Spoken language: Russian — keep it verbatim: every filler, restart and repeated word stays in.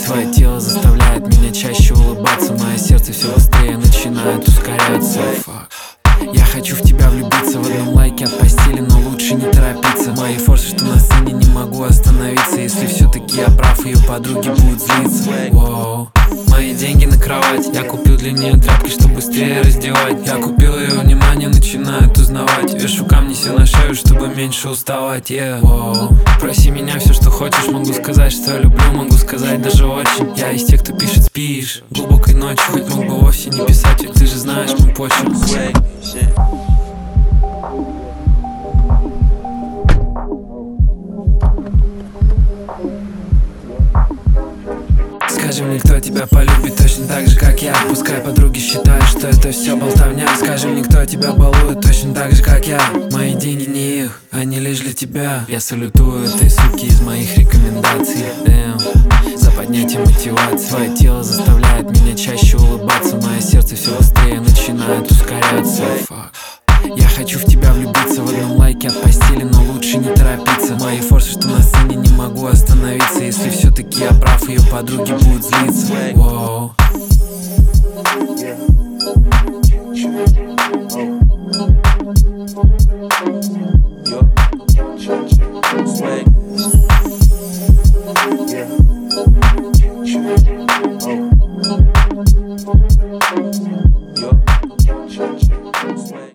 Твое тело заставляет меня чаще улыбаться. Мое сердце все быстрее начинает ускоряться. Я хочу в тебя влюбиться, в одном лайке от постели, но лучше не торопиться. Мои форсы, что на сцене, не могу остановиться. Если все-таки я прав, ее подруги будут злиться. Воу. Мои деньги на кровать, я купил для нее тряпки, чтобы быстрее раздевать. Я купил ее внимание, начинает узнавать. Вешу камни себе на шею, чтобы меньше уставать. Yeah. Воу. Проси меня все, что хочешь, могу сказать, что я люблю, могу сказать даже очень. Я из тех, кто пишет спишь глубокой ночью, хоть мог бы вовсе не писать, ведь ты же знаешь мой почерк. Скажи мне, кто тебя полюбит точно так же, как я. Пускай подруги считают, что это все болтовня. Скажи мне, кто тебя балует точно так же, как я. Мои деньги не их, они лишь для тебя. Я салютую этой суки из моих рекомендаций. Damn. За поднятие мотивации. Твое тело заставляет меня чаще улыбаться. Мое сердце все быстрее начинает ускоряться. Fuck. Я хочу в тебя влюбиться, в одном лайке от постели, но лучше не торопиться. Мои форсы, что на сцене, не могу остановиться. Если все-таки я прав, ее подруги будут злиться. Воу.